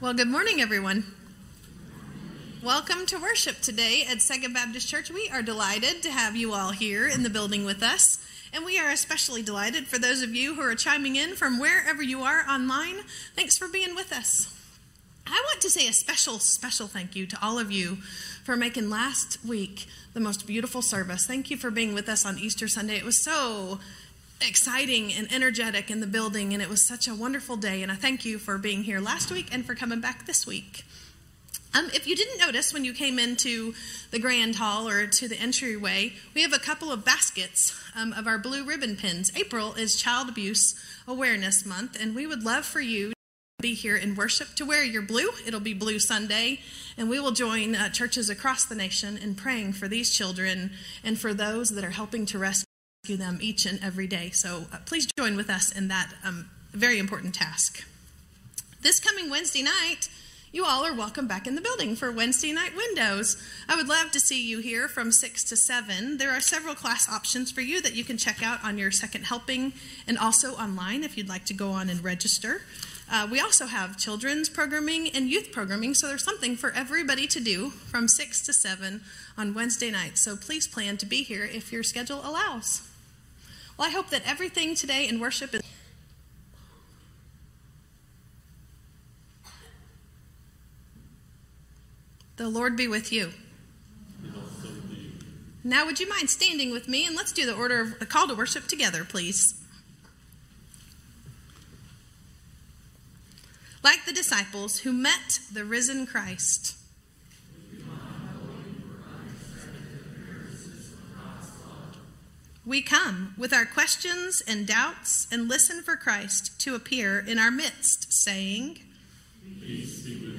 Well, good morning, everyone. Welcome to worship today at Second Baptist Church. We are delighted to have you all here in the building with us, and we are especially delighted for those of you who are chiming in from wherever you are online. Thanks for being with us. I want to say a special thank you to all of you for making last week the most beautiful service. Thank you for being with us on Easter Sunday. It was so exciting and energetic in the building, and it was such a wonderful day, and I thank you for being here last week and for coming back this week. If you didn't notice when you came into the Grand Hall or to the entryway, we have a couple of baskets of our blue ribbon pins. April is Child Abuse Awareness Month, and we would love for you to be here in worship to wear your blue. It'll be Blue Sunday, and we will join churches across the nation in praying for these children and for those that are helping to rescue them each and every day. So please join with us in that very important task. This coming Wednesday night, you all are welcome back in the building for Wednesday night windows. I would love to see you here from 6 to 7. There are several class options for you that you can check out on your second helping and also online if you'd like to go on and register. We also have children's programming and youth programming, so there's something for everybody to do from 6 to 7 on Wednesday night. So please plan to be here if your schedule allows. Well, I hope that everything today in worship is... The Lord be with you. Now, would you mind standing with me, and let's do the call to worship together, please. Like the disciples who met the risen Christ, we come with our questions and doubts and listen for Christ to appear in our midst, saying, "Peace be with you."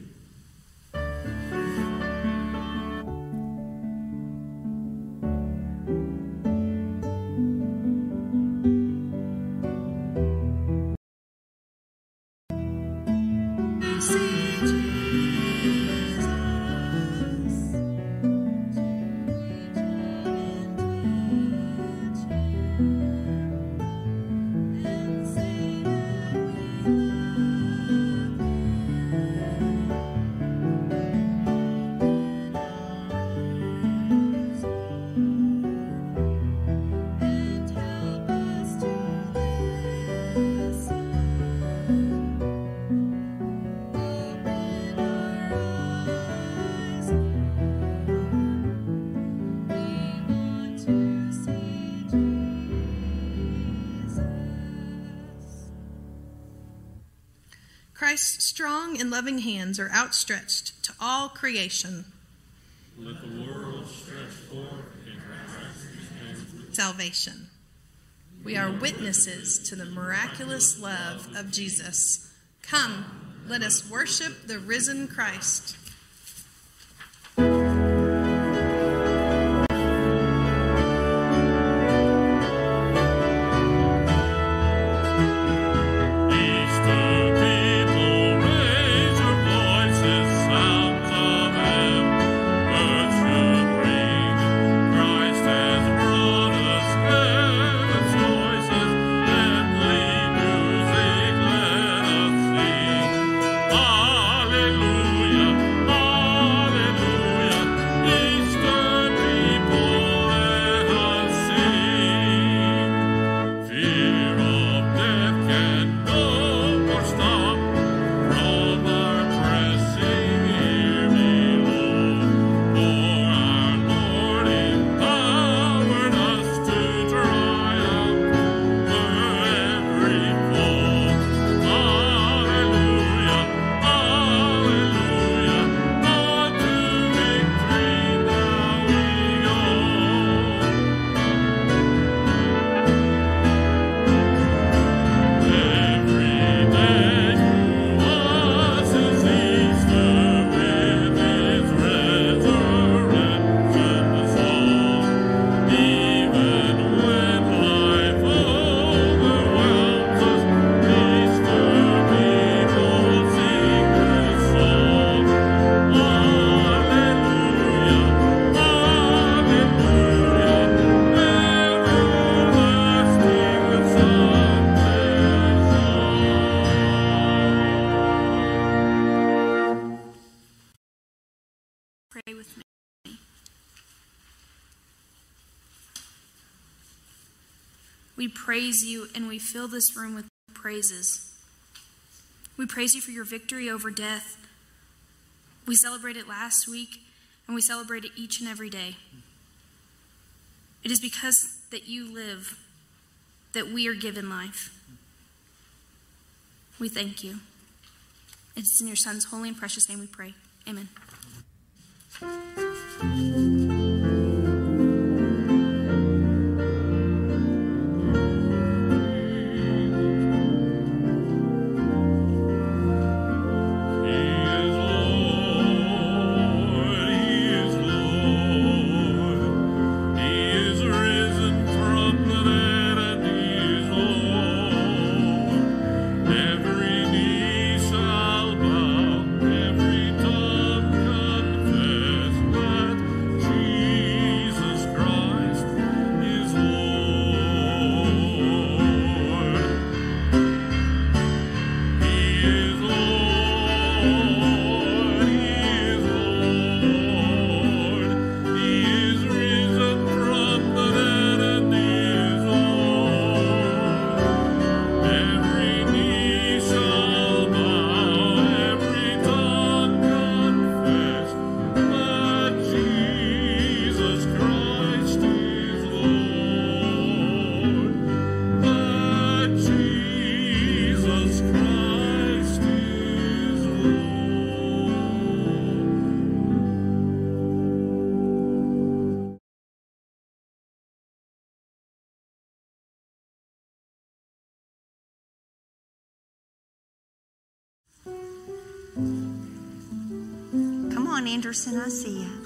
Christ's strong and loving hands are outstretched to all creation. Let the world stretch forth in Christ's hands salvation. We are witnesses to the miraculous love of Jesus. Come, let us worship the risen Christ. Hallelujah. pray with me? We praise you and we fill this room with praises. We praise you for your victory over death. We celebrated last week and we celebrate it each and every day. It is because that you live that we are given life. We thank you. It's in your Son's holy and precious name we pray. Amen. Come on, Anderson, I see you.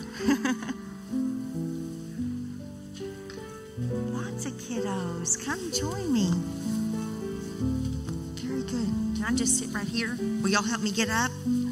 Lots of kiddos. Come join me. Very good. Can I just sit right here? Will y'all help me get up?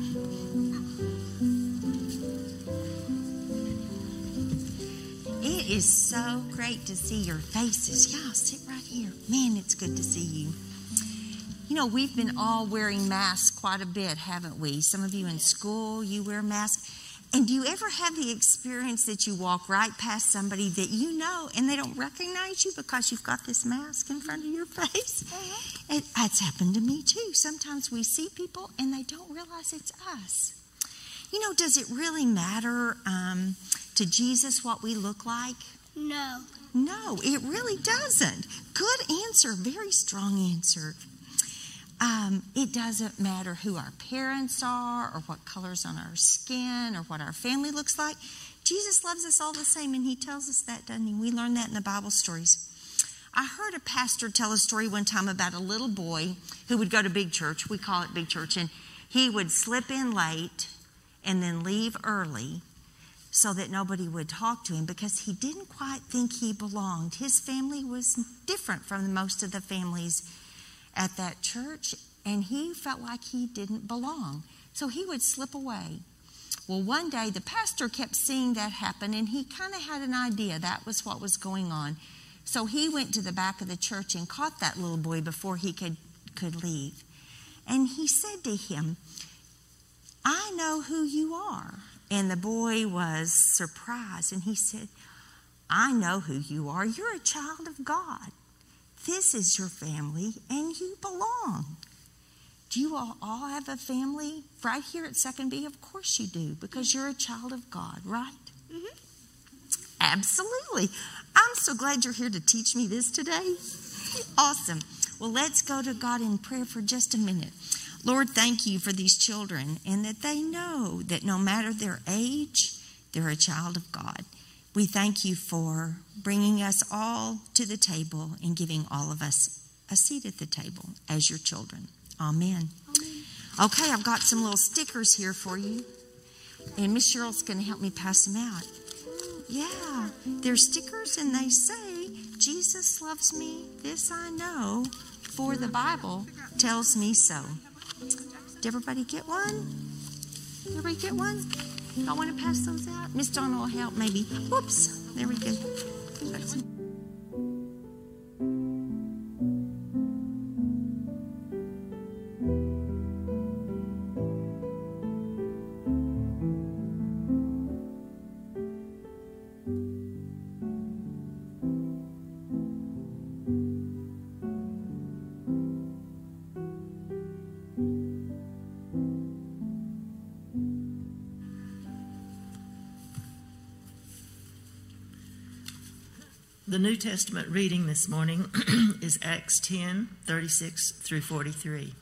It is so great to see your faces. Y'all sit right here. Man, it's good to see you. You know, we've been all wearing masks quite a bit, haven't we? Some of you in school, you wear masks. And do you ever have the experience that you walk right past somebody that you know and they don't recognize you because you've got this mask in front of your face? It's happened to me too. Sometimes we see people and they don't realize it's us. You know, does it really matter to Jesus what we look like? No. No, it really doesn't. Good answer, very strong answer. It doesn't matter who our parents are or what color's on our skin or what our family looks like. Jesus loves us all the same, and he tells us that, doesn't he? We learn that in the Bible stories. I heard a pastor tell a story one time about a little boy who would go to big church. We call it big church. And he would slip in late and then leave early so that nobody would talk to him because he didn't quite think he belonged. His family was different from most of the families at that church, and he felt like he didn't belong. So he would slip away. Well, one day the pastor kept seeing that happen, and he kind of had an idea that was what was going on. So he went to the back of the church and caught that little boy before he could leave. And he said to him, "I know who you are." And the boy was surprised, and he said, "I know who you are. You're a child of God. This is your family, and you belong." Do you all have a family right here at 2nd B? Of course you do, because you're a child of God, right? Mm-hmm. Absolutely. I'm so glad you're here to teach me this today. Awesome. Well, let's go to God in prayer for just a minute. Lord, thank you for these children and that they know that no matter their age, they're a child of God. We thank you for bringing us all to the table and giving all of us a seat at the table as your children. Amen. Amen. Okay, I've got some little stickers here for you. And Miss Cheryl's going to help me pass them out. Yeah, they're stickers and they say, "Jesus loves me, this I know, for the Bible tells me so." Did everybody get one? Everybody get one? Y'all want to pass those out? Miss Donna will help maybe. Whoops, there we go. The New Testament reading this morning is Acts 10:36 through 43.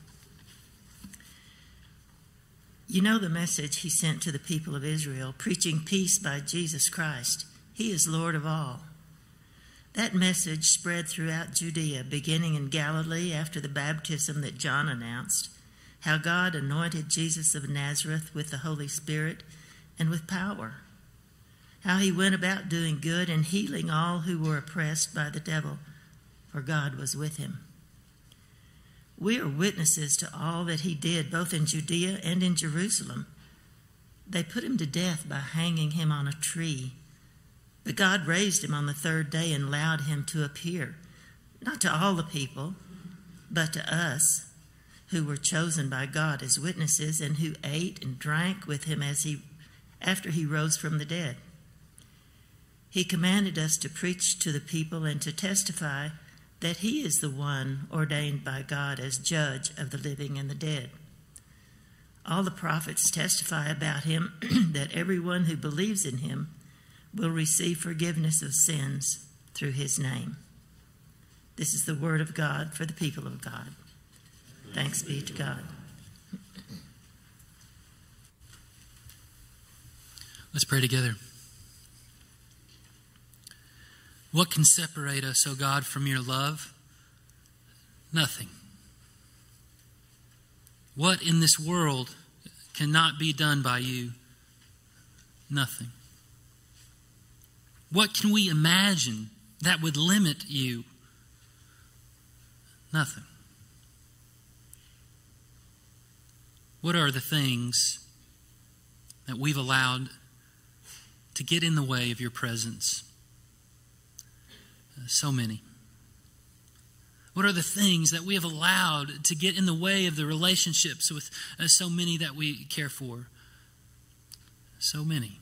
You know the message he sent to the people of Israel, preaching peace by Jesus Christ. He is Lord of all. That message spread throughout Judea, beginning in Galilee after the baptism that John announced, how God anointed Jesus of Nazareth with the Holy Spirit and with power, how he went about doing good and healing all who were oppressed by the devil, for God was with him. We are witnesses to all that he did, both in Judea and in Jerusalem. They put him to death by hanging him on a tree. But God raised him on the third day and allowed him to appear, not to all the people, but to us, who were chosen by God as witnesses and who ate and drank with him after he rose from the dead. He commanded us to preach to the people and to testify that he is the one ordained by God as judge of the living and the dead. All the prophets testify about him that everyone who believes in him will receive forgiveness of sins through his name. This is the word of God for the people of God. Thanks be to God. Let's pray together. What can separate us, O God, from your love? Nothing. What in this world cannot be done by you? Nothing. What can we imagine that would limit you? Nothing. What are the things that we've allowed to get in the way of your presence? So many. What are the things that we have allowed to get in the way of the relationships with so many that we care for? So many.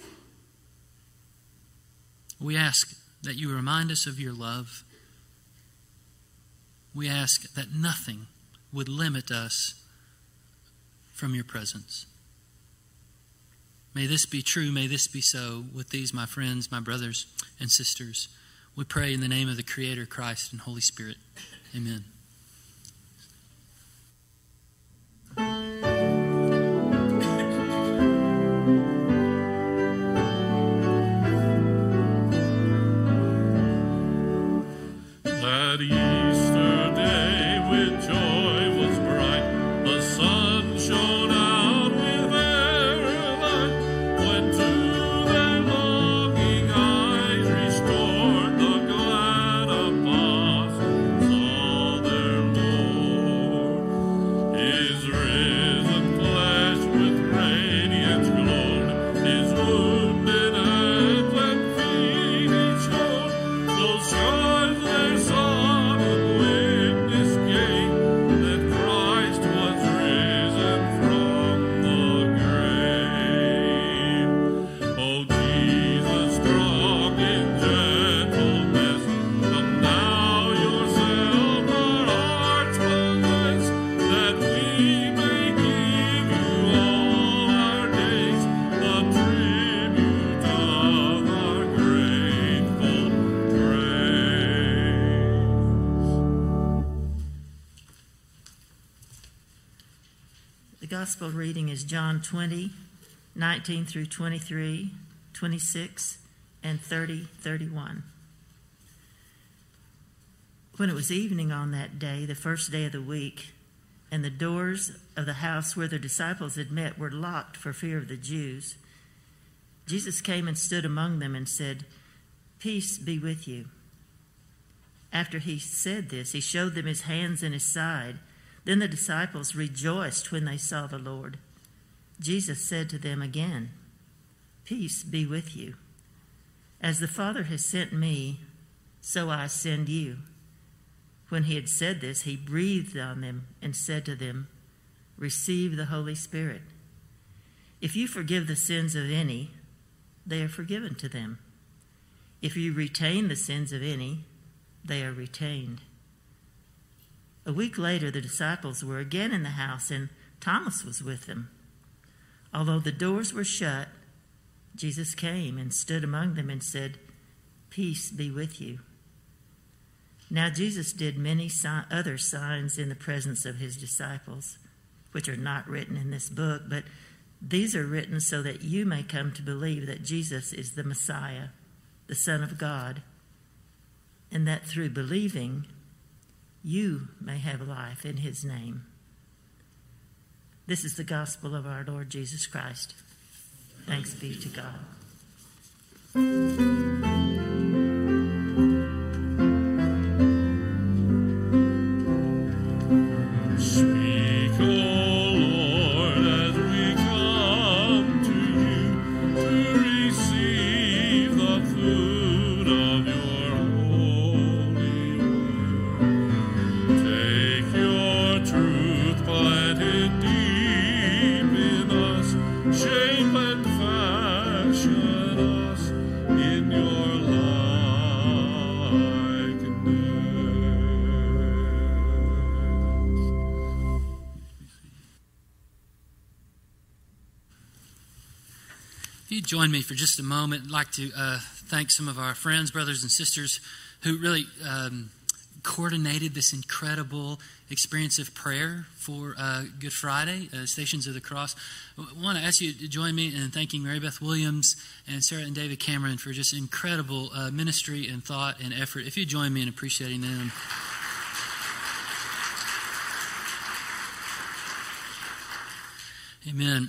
We ask that you remind us of your love. We ask that nothing would limit us from your presence. May this be true. May this be so with these, my friends, my brothers and sisters. We pray in the name of the Creator, Christ, and Holy Spirit. Amen. That Easter day when joy was bright, the sun shone out with every light, when to their longing eyes restored the glad apostles saw their Lord. His risen flesh with radiance glowed, his wounded hands and feet he showed, those scars they saw in witness gave that Christ was risen from the grave. O Jesus, strong in gentleness, come now yourself our hearts possess, that we may give you all our days the tribute of our grateful praise. The gospel reading is John 20:19 through 23, 26, and 31. When it was evening on that day, the first day of the week, and the doors of the house where the disciples had met were locked for fear of the Jews, Jesus came and stood among them and said, "Peace be with you." After he said this, he showed them his hands and his side. Then the disciples rejoiced when they saw the Lord. Jesus said to them again, "Peace be with you. As the Father has sent me, so I send you." When he had said this, he breathed on them and said to them, "Receive the Holy Spirit. If you forgive the sins of any, they are forgiven to them. If you retain the sins of any, they are retained." A week later, the disciples were again in the house, and Thomas was with them. Although the doors were shut, Jesus came and stood among them and said, Peace be with you." Now Jesus did many other signs in the presence of his disciples, which are not written in this book, but these are written so that you may come to believe that Jesus is the Messiah, the Son of God, and that through believing, you may have life in his name. This is the gospel of our Lord Jesus Christ. Thanks be to God. Speak, O Lord, as we come to you to receive the food of your holy word. Take your truth, plant it deep in us, shape and fashion us in your If you join me for just a moment, I'd like to thank some of our friends, brothers and sisters who really coordinated this incredible experience of prayer for Good Friday, Stations of the Cross. I want to ask you to join me in thanking Mary Beth Williams and Sarah and David Cameron for just incredible ministry and thought and effort. If you join me in appreciating them. Amen.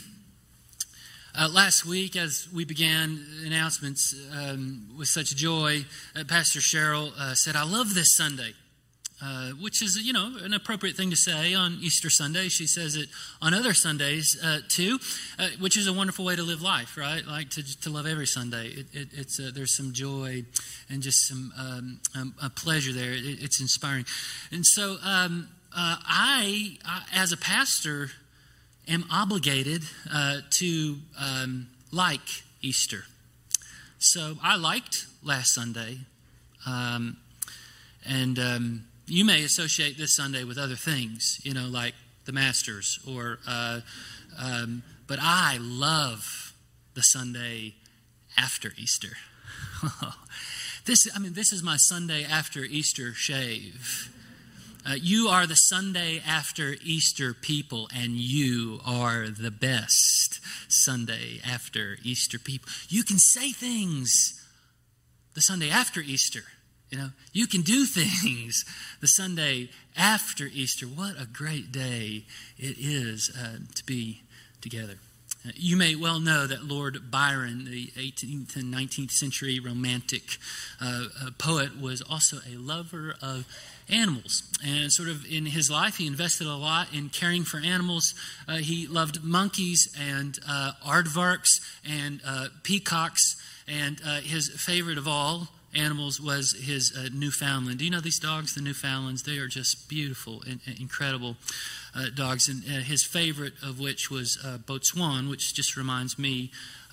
Last week, as we began announcements with such joy, Pastor Cheryl said, "I love this Sunday," which is, an appropriate thing to say on Easter Sunday. She says it on other Sundays too, which is a wonderful way to live life, right? Like to love every Sunday. It's there's some joy and just some a pleasure there. It's inspiring, and so I, as a pastor, am obligated to like Easter. So I liked last Sunday, and you may associate this Sunday with other things, like the Masters, or but I love the Sunday after Easter. This is my Sunday after Easter shave. You are the Sunday after Easter people, and you are the best Sunday after Easter people. You can say things the Sunday after Easter. You can do things the Sunday after Easter. What a great day it is to be together. You may well know that Lord Byron, the 18th and 19th century romantic poet, was also a lover of animals. And sort of in his life, he invested a lot in caring for animals. He loved monkeys and aardvarks and peacocks. And his favorite of all animals was his Newfoundland. Do you know these dogs, the Newfoundlands? They are just beautiful and incredible dogs. And his favorite of which was Boatswain, which just reminds me,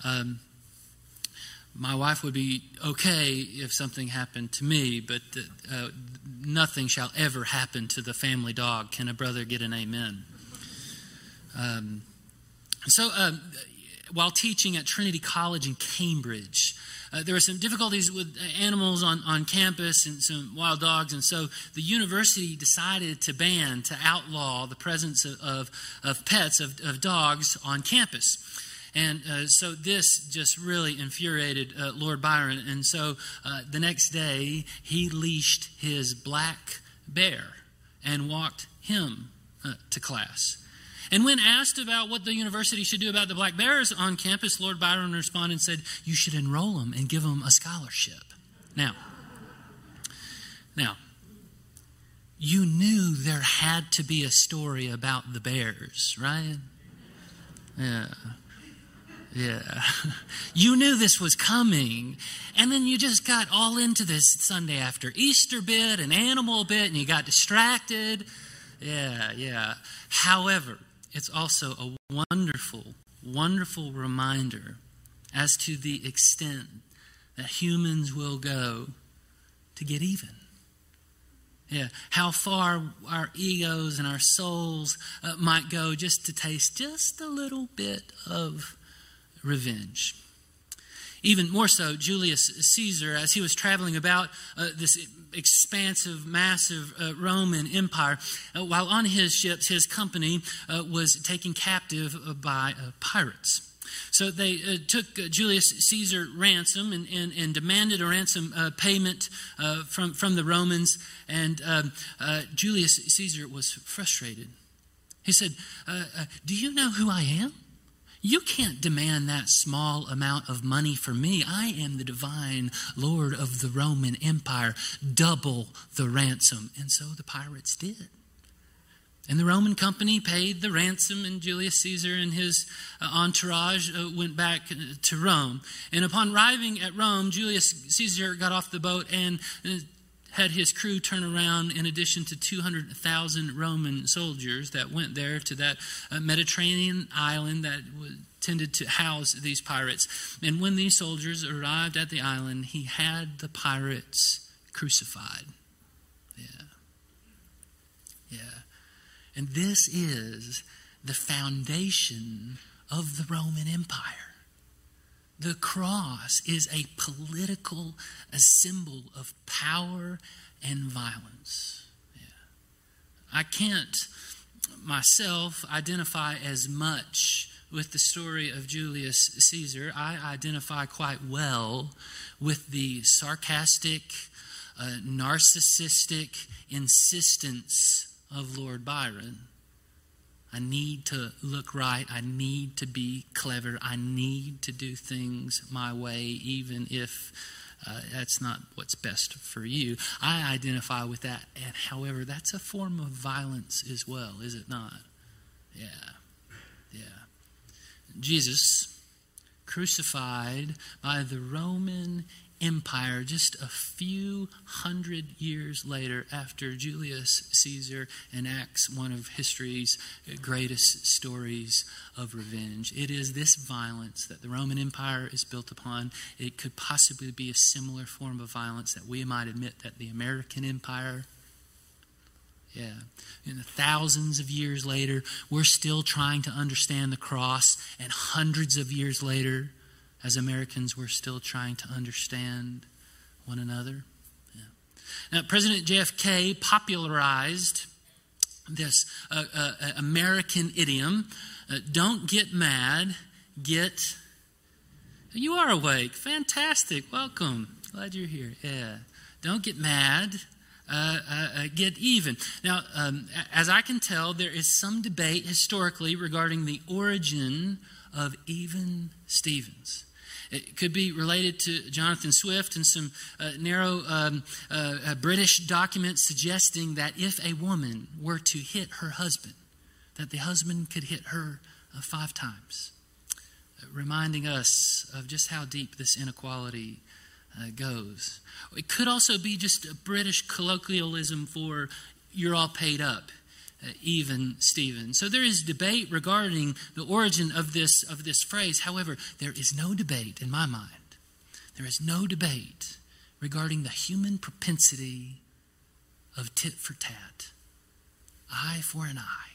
my wife would be okay if something happened to me, but nothing shall ever happen to the family dog. Can a brother get an amen? So while teaching at Trinity College in Cambridge, there were some difficulties with animals on campus and some wild dogs, and so the university decided to outlaw the presence of pets, of dogs on campus. And so this just really infuriated Lord Byron. And so the next day, he leashed his black bear and walked him to class. And when asked about what the university should do about the black bears on campus, Lord Byron responded and said, "You should enroll them and give them a scholarship." Now, you knew there had to be a story about the bears, right? Yeah. You knew this was coming. And then you just got all into this Sunday after Easter bit, an animal bit, and you got distracted. Yeah. However, it's also a wonderful, wonderful reminder as to the extent that humans will go to get even. Yeah, how far our egos and our souls might go just to taste just a little bit of revenge. Even more so, Julius Caesar, as he was traveling about this expansive, massive Roman Empire, while on his ships, his company was taken captive by pirates. So they took Julius Caesar ransom and demanded a ransom payment from the Romans. And Julius Caesar was frustrated. He said, do you know who I am? You can't demand that small amount of money from me. I am the divine Lord of the Roman Empire. Double the ransom. And so the pirates did. And the Roman company paid the ransom, and Julius Caesar and his entourage went back to Rome. And upon arriving at Rome, Julius Caesar got off the boat and had his crew turn around, in addition to 200,000 Roman soldiers that went there to that Mediterranean island that tended to house these pirates. And when these soldiers arrived at the island, he had the pirates crucified. Yeah. And this is the foundation of the Roman Empire. The cross is a political symbol of power and violence. Yeah. I can't myself identify as much with the story of Julius Caesar. I identify quite well with the sarcastic, narcissistic insistence of Lord Byron. I need to look right. I need to be clever. I need to do things my way, even if that's not what's best for you. I identify with that. And however, that's a form of violence as well, is it not? Yeah. Jesus, crucified by the Roman Empire just a few hundred years later, after Julius Caesar enacts one of history's greatest stories of revenge. It is this violence that the Roman Empire is built upon. It could possibly be a similar form of violence that we might admit that the American Empire. Yeah. And thousands of years later, we're still trying to understand the cross, and hundreds of years later, as Americans, we're still trying to understand one another. Yeah. Now, President JFK popularized this American idiom, don't get mad, get... You are awake. Fantastic. Welcome. Glad you're here. Yeah. Don't get mad. Get even. Now, as I can tell, there is some debate historically regarding the origin of even Stevens. It could be related to Jonathan Swift and some narrow British documents suggesting that if a woman were to hit her husband, that the husband could hit her 5 times, reminding us of just how deep this inequality goes. It could also be just a British colloquialism for you're all paid up, even Stephen. So there is debate regarding the origin of this phrase. However, there is no debate in my mind. There is no debate regarding the human propensity of tit for tat, eye for an eye.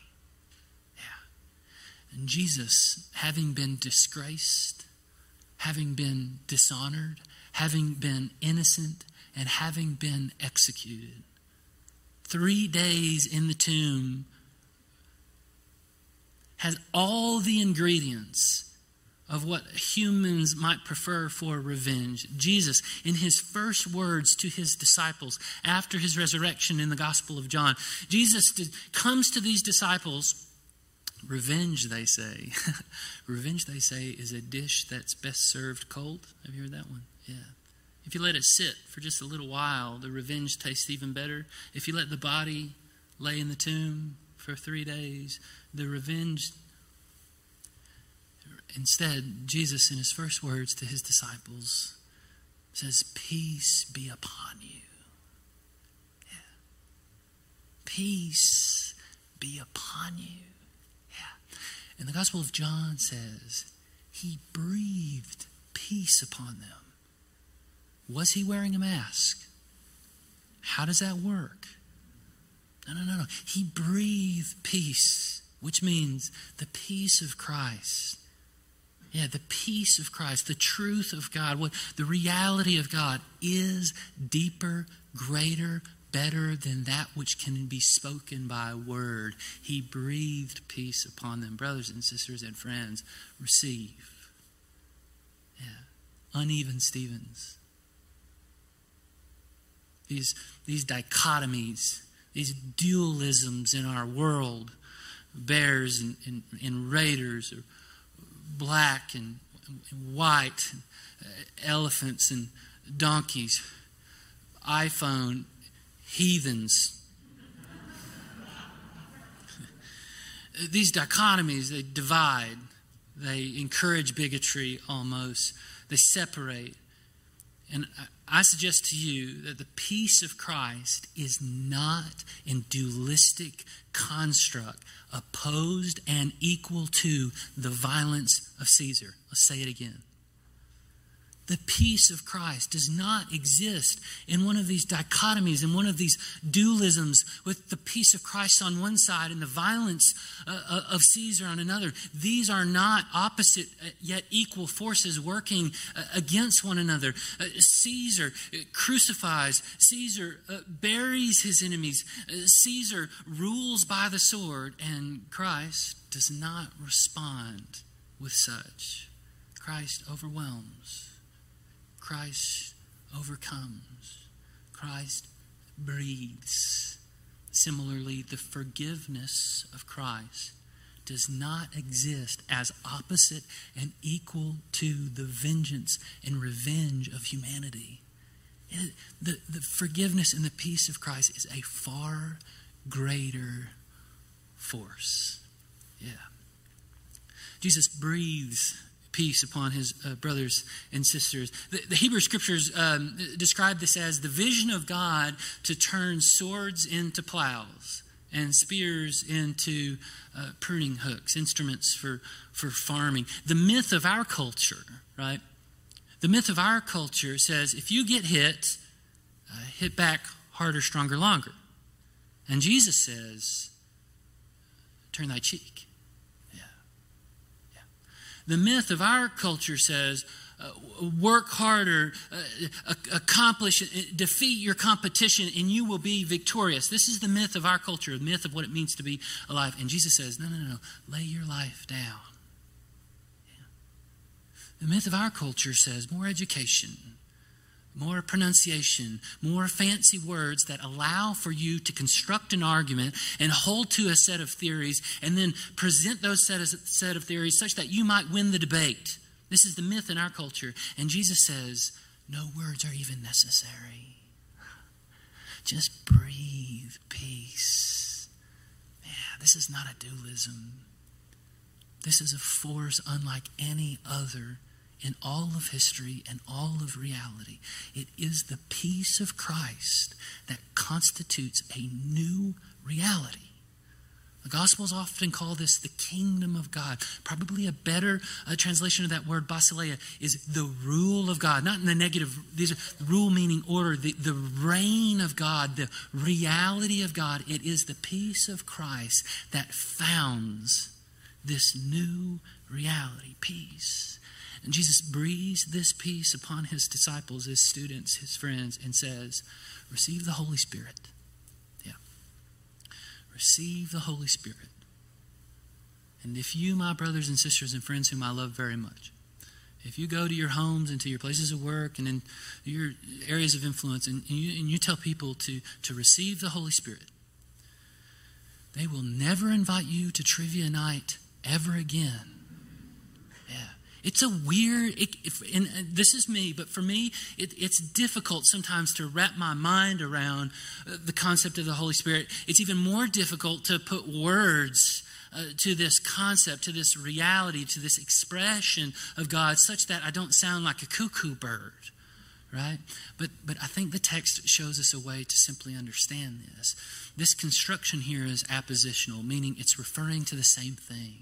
Yeah. And Jesus, having been disgraced, having been dishonored, having been innocent, and having been executed, 3 days in the tomb, has all the ingredients of what humans might prefer for revenge. Jesus, in his first words to his disciples after his resurrection in the Gospel of John, Jesus comes to these disciples. Revenge, they say. Revenge, they say, is a dish that's best served cold. Have you heard that one? Yeah. If you let it sit for just a little while, the revenge tastes even better. If you let the body lay in the tomb for 3 days, the revenge... Instead, Jesus, in his first words to his disciples, says, peace be upon you. Yeah. Peace be upon you. Yeah. And the Gospel of John says, he breathed peace upon them. Was he wearing a mask? How does that work? No. He breathed peace, which means the peace of Christ. Yeah, the peace of Christ, the truth of God, what the reality of God is deeper, greater, better than that which can be spoken by word. He breathed peace upon them. Brothers and sisters and friends, receive. Yeah. Uneven Stevens. These dichotomies, these dualisms in our world, bears and raiders, or black and white, elephants and donkeys, iPhone, heathens. These dichotomies, they divide. They encourage bigotry almost. They separate. And I suggest to you that the peace of Christ is not a dualistic construct opposed and equal to the violence of Caesar. Let's say it again. The peace of Christ does not exist in one of these dichotomies, in one of these dualisms, with the peace of Christ on one side and the violence of Caesar on another. These are not opposite yet equal forces working against one another. Caesar crucifies. Caesar buries his enemies. Caesar rules by the sword, and Christ does not respond with such. Christ overwhelms. Christ overcomes. Christ breathes. Similarly, the forgiveness of Christ does not exist as opposite and equal to the vengeance and revenge of humanity. The forgiveness and the peace of Christ is a far greater force. Yeah. Jesus breathes peace upon his brothers and sisters. The Hebrew Scriptures describe this as the vision of God to turn swords into plows and spears into pruning hooks, instruments for farming. The myth of our culture, right? The myth of our culture says if you get hit, hit back harder, stronger, longer. And Jesus says, turn thy cheek. The myth of our culture says, work harder, accomplish, defeat your competition, and you will be victorious. This is the myth of our culture, the myth of what it means to be alive. And Jesus says, no, lay your life down. Yeah. The myth of our culture says more education, more pronunciation, more fancy words that allow for you to construct an argument and hold to a set of theories and then present those set of theories such that you might win the debate. This is the myth in our culture. And Jesus says, no words are even necessary. Just breathe peace. Yeah, this is not a dualism. This is a force unlike any other in all of history and all of reality. It is the peace of Christ that constitutes a new reality. The Gospels often call this the kingdom of God. Probably a better translation of that word, basileia, is the rule of God. Not in the negative, these are rule meaning order, the reign of God, the reality of God. It is the peace of Christ that founds this new reality, peace. And Jesus breathes this peace upon his disciples, his students, his friends, and says, receive the Holy Spirit. Yeah. Receive the Holy Spirit. And if you, my brothers and sisters and friends whom I love very much, if you go to your homes and to your places of work and in your areas of influence and you tell people to receive the Holy Spirit, they will never invite you to trivia night ever again. It's a weird, and this is me, but for me, it's difficult sometimes to wrap my mind around the concept of the Holy Spirit. It's even more difficult to put words to this concept, to this reality, to this expression of God, such that I don't sound like a cuckoo bird, right? But I think the text shows us a way to simply understand this. This construction here is appositional, meaning it's referring to the same thing.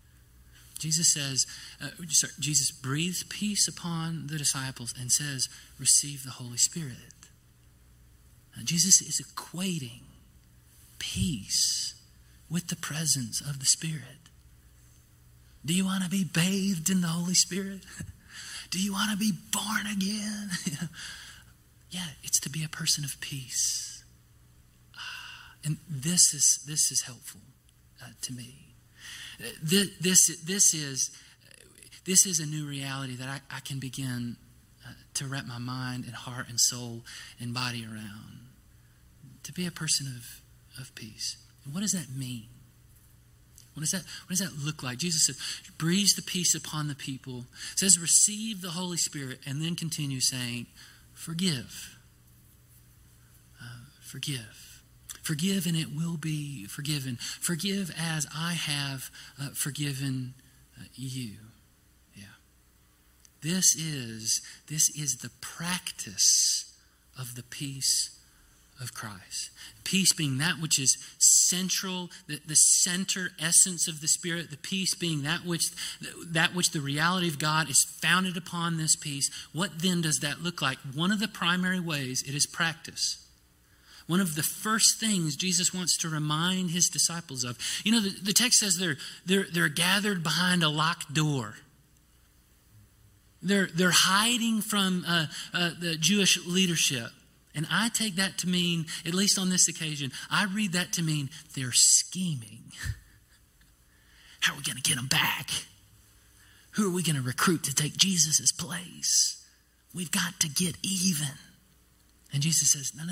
Jesus breathes peace upon the disciples and says, receive the Holy Spirit. Now, Jesus is equating peace with the presence of the Spirit. Do you want to be bathed in the Holy Spirit? Do you want to be born again? Yeah, it's to be a person of peace. And this is helpful to me. This is a new reality that I can begin to wrap my mind and heart and soul and body around. To be a person of peace. And what does that mean? What does that look like? Jesus said, breathes the peace upon the people. It says, receive the Holy Spirit, and then continues saying, forgive. Forgive. Forgive, and it will be forgiven. Forgive as I have forgiven you. Yeah. This is the practice of the peace of Christ. Peace being that which is central, the center essence of the Spirit. The peace being that which the reality of God is founded upon this peace. What then does that look like? One of the primary ways, it is practice. One of the first things Jesus wants to remind his disciples of. You know, the text says they're gathered behind a locked door. They're hiding from the Jewish leadership. And I take that to mean, at least on this occasion, I read that to mean they're scheming. How are we going to get them back? Who are we going to recruit to take Jesus' place? We've got to get even. And Jesus says, no.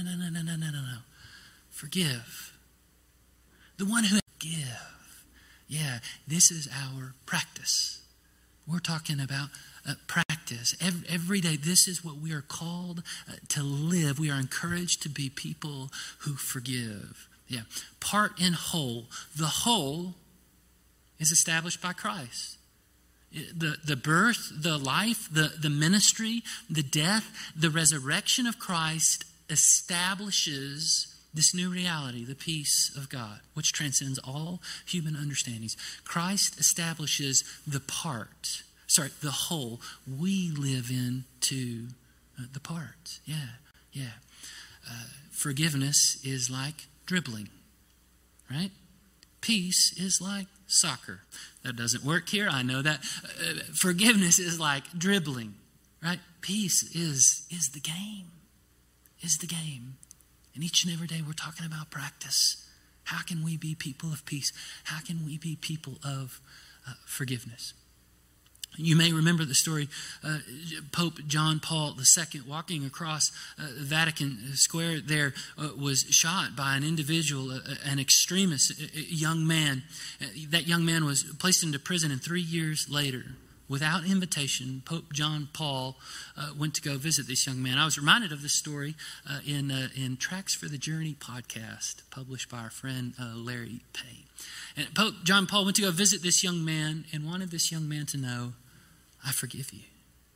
Forgive. The one who give. Yeah, this is our practice. We're talking about practice. Every day, this is what we are called to live. We are encouraged to be people who forgive. Yeah, part and whole. The whole is established by Christ. The birth, the life, the ministry, the death, the resurrection of Christ establishes this new reality, the peace of God, which transcends all human understandings. Christ establishes the whole. We live into the part. Yeah. Forgiveness is like dribbling, right? Peace is like soccer. That doesn't work here. I know that. Forgiveness is like dribbling, right? Peace is the game. Is the game. And each and every day we're talking about practice. How can we be people of peace? How can we be people of forgiveness? You may remember the story, Pope John Paul II walking across Vatican Square there was shot by an individual, an extremist, a young man. That young man was placed into prison, and 3 years later, without invitation, Pope John Paul went to go visit this young man. I was reminded of this story in Tracks for the Journey podcast, published by our friend Larry Payne. And Pope John Paul went to go visit this young man and wanted this young man to know, I forgive you.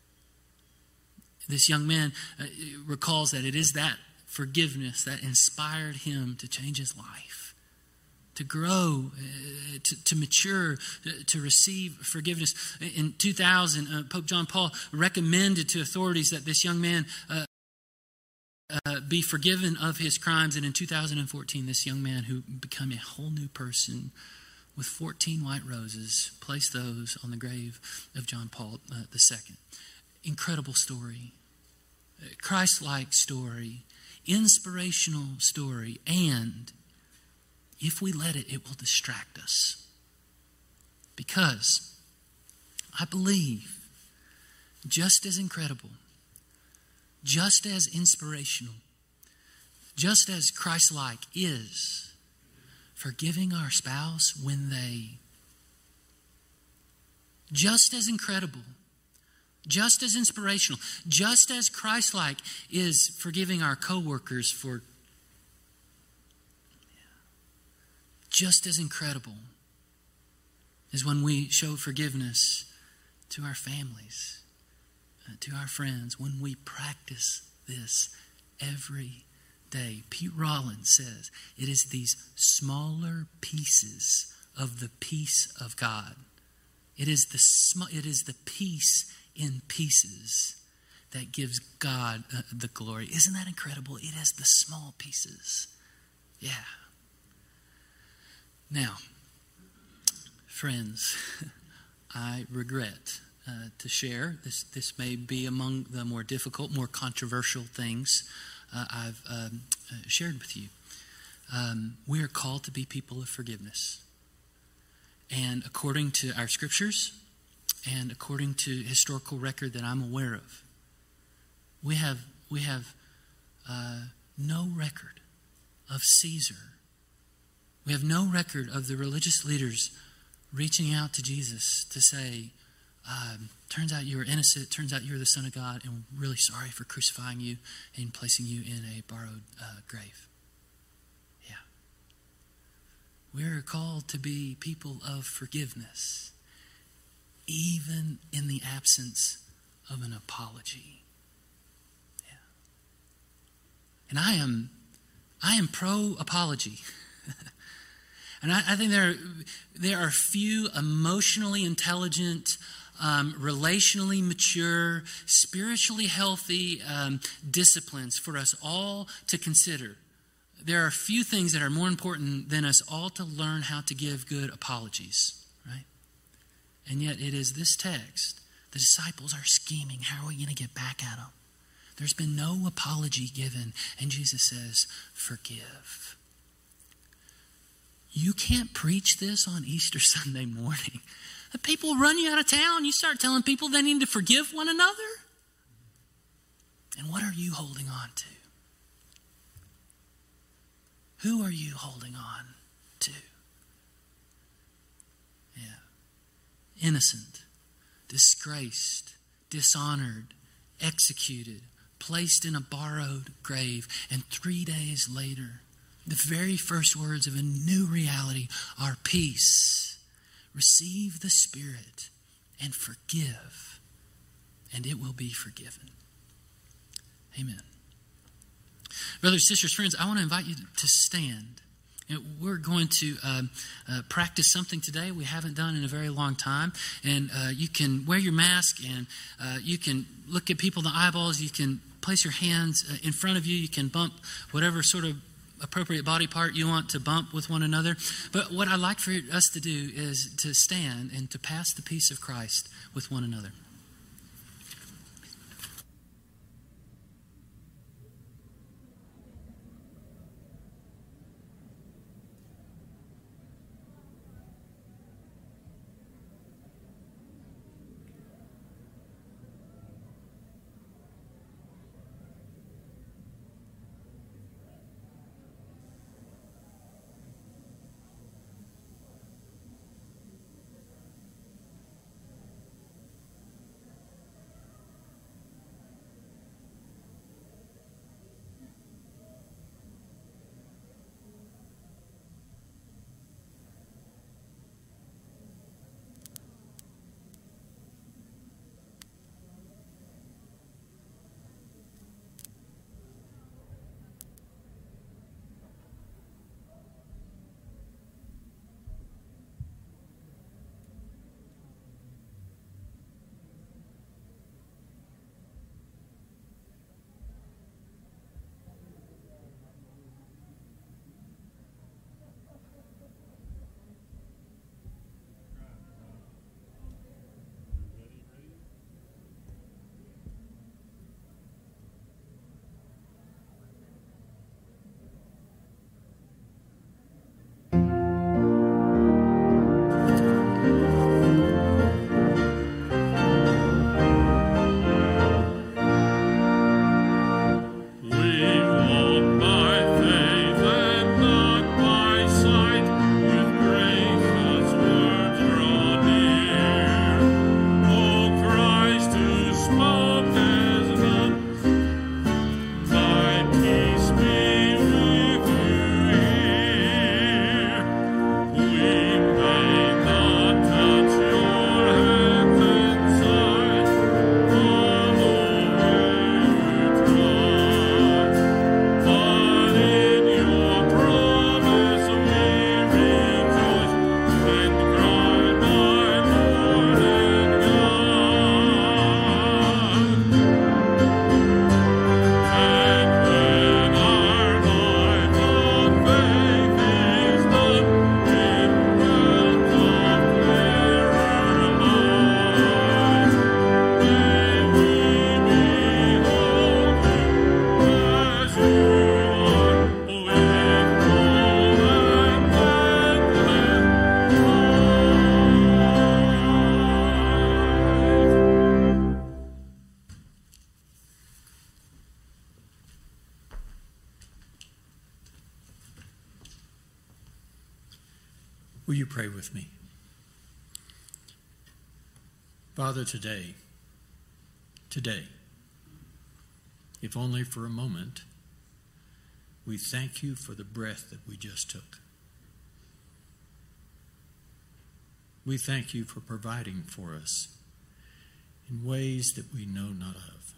This young man recalls that it is that forgiveness that inspired him to change his life, to grow, to mature, to receive forgiveness. In 2000, Pope John Paul recommended to authorities that this young man be forgiven of his crimes. And in 2014, this young man, who became a whole new person, with 14 white roses, placed those on the grave of John Paul II. Incredible story. Christ-like story. Inspirational story. And if we let it, it will distract us. Because I believe, just as incredible, just as inspirational, just as Christ-like is forgiving our spouse when they, just as incredible, just as inspirational, just as Christ-like is forgiving our coworkers for, just as incredible is when we show forgiveness to our families, to our friends, when we practice this every day. Pete Rollins says it is these smaller pieces of the peace of God. It is the peace in pieces that gives God the glory. Isn't that incredible? It is the small pieces. Yeah. Now, friends, I regret to share. This may be among the more difficult, more controversial things I've shared with you. We are called to be people of forgiveness. And according to our scriptures and according to historical record that I'm aware of, we have no record of Caesar. We have no record of the religious leaders reaching out to Jesus to say, turns out you were innocent, turns out you were the Son of God, and we're really sorry for crucifying you and placing you in a borrowed grave. Yeah. We're called to be people of forgiveness, even in the absence of an apology. Yeah. And I am pro-apology. And I think there are few emotionally intelligent, relationally mature, spiritually healthy disciplines for us all to consider. There are few things that are more important than us all to learn how to give good apologies, right? And yet it is this text. The disciples are scheming. How are we going to get back at them? There's been no apology given. And Jesus says, forgive. You can't preach this on Easter Sunday morning. The people run you out of town. You start telling people they need to forgive one another. And what are you holding on to? Who are you holding on to? Yeah. Innocent, disgraced, dishonored, executed, placed in a borrowed grave, and 3 days later, the very first words of a new reality are peace. Receive the Spirit and forgive, and it will be forgiven. Amen. Brothers, sisters, friends, I want to invite you to stand. We're going to practice something today we haven't done in a very long time. And you can wear your mask, and you can look at people in the eyeballs. You can place your hands in front of you. You can bump whatever sort of appropriate body part you want to bump with one another. But what I'd like for us to do is to stand and to pass the peace of Christ with one another. Will you pray with me? Father, today, if only for a moment, we thank you for the breath that we just took. We thank you for providing for us in ways that we know not of.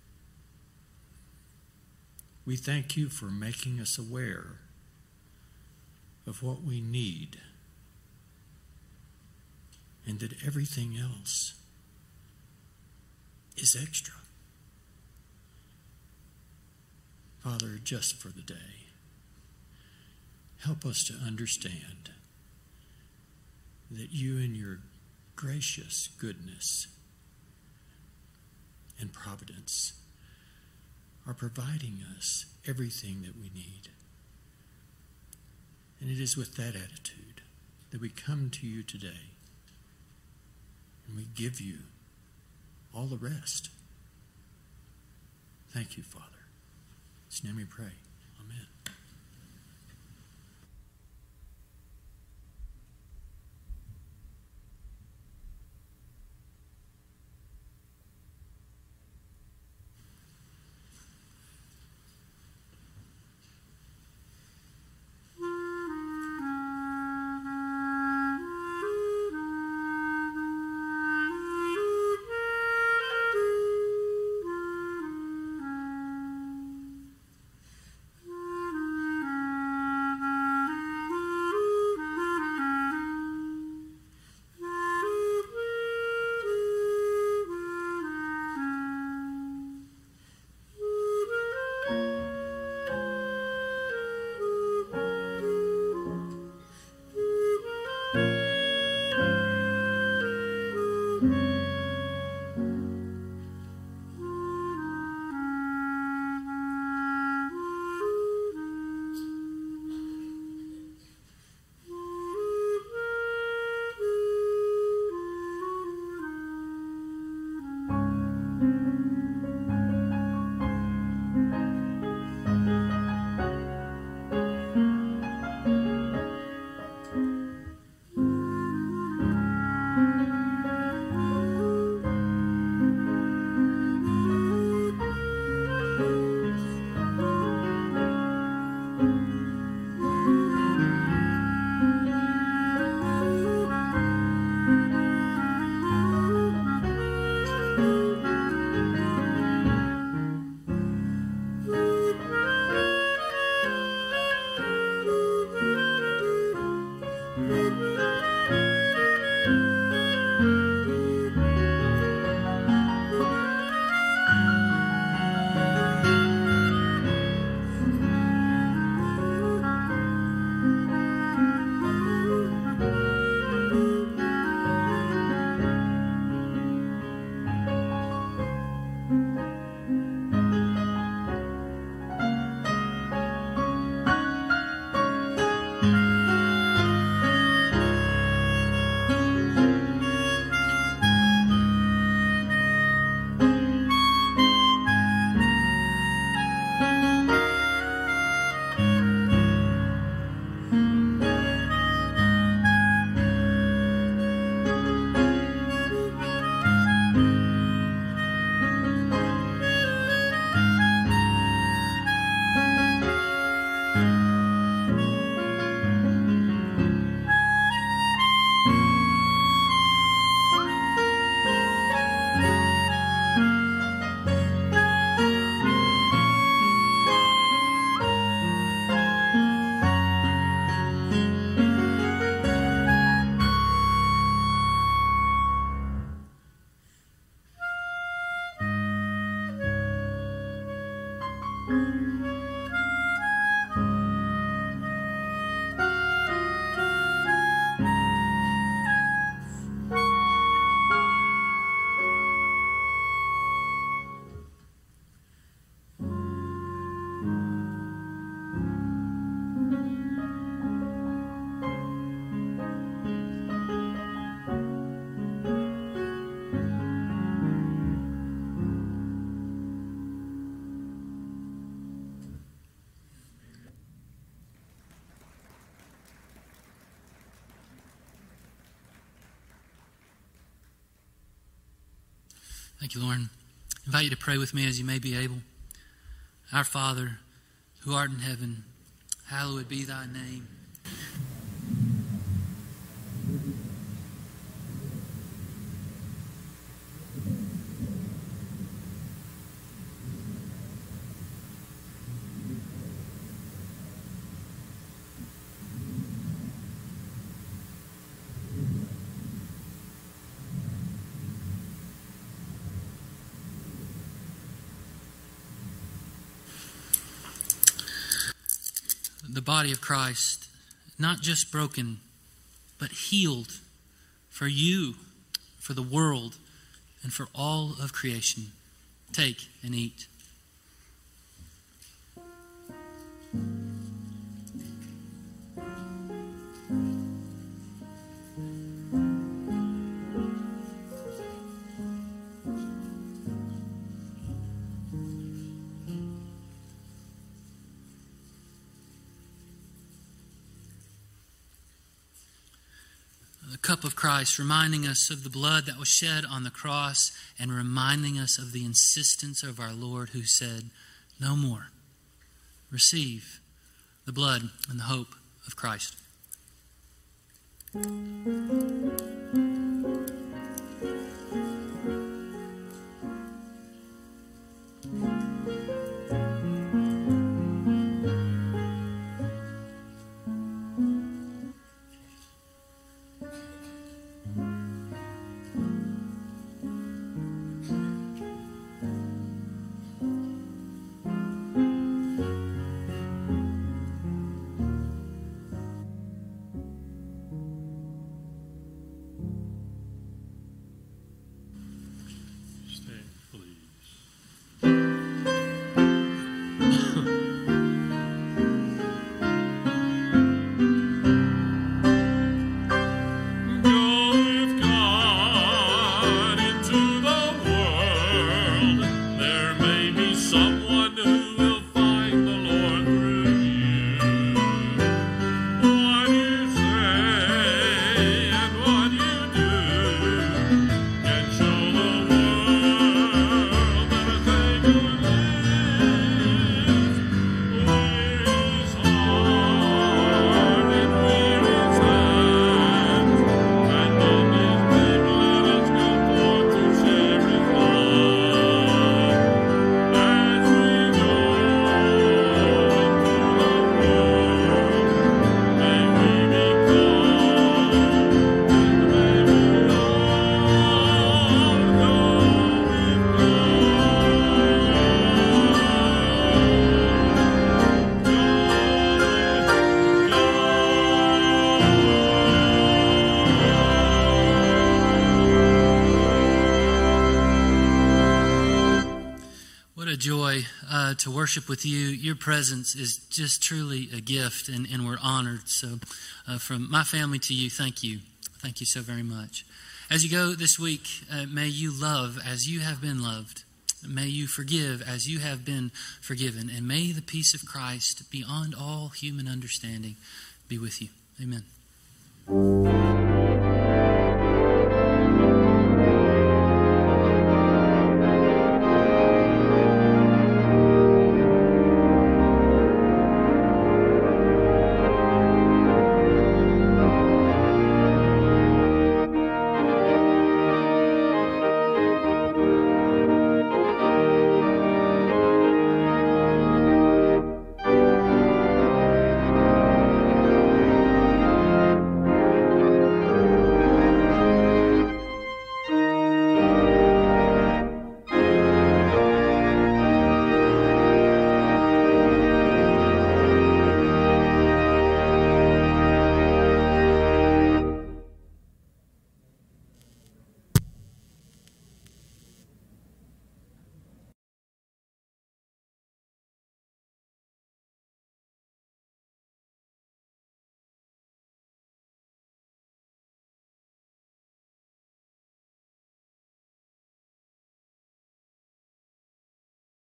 We thank you for making us aware of what we need and that everything else is extra. Father, just for the day, help us to understand that you in your gracious goodness and providence are providing us everything that we need. And it is with that attitude that we come to you today and we give you all the rest. Thank you, Father. In his name we pray. Amen. Thank you, Lauren. I invite you to pray with me as you may be able. Our Father, who art in heaven, hallowed be thy name. The body of Christ, not just broken, but healed for you, for the world, and for all of creation. Take and eat. The cup of Christ, reminding us of the blood that was shed on the cross and reminding us of the insistence of our Lord who said, "No more." Receive the blood and the hope of Christ. Stand, please. Go with God into the world. There may be someone who will find the Lord through you. What you say and what you do can show the world that a Savior lives. His heart and weary hands, and in His name let us go forth to share His love. As we go into the world, may we be called, and may we all go What a joy to worship with you. Your presence is just truly a gift, and we're honored. So from my family to you, thank you. Thank you so very much. As you go this week, may you love as you have been loved. May you forgive as you have been forgiven. And may the peace of Christ, beyond all human understanding, be with you. Amen.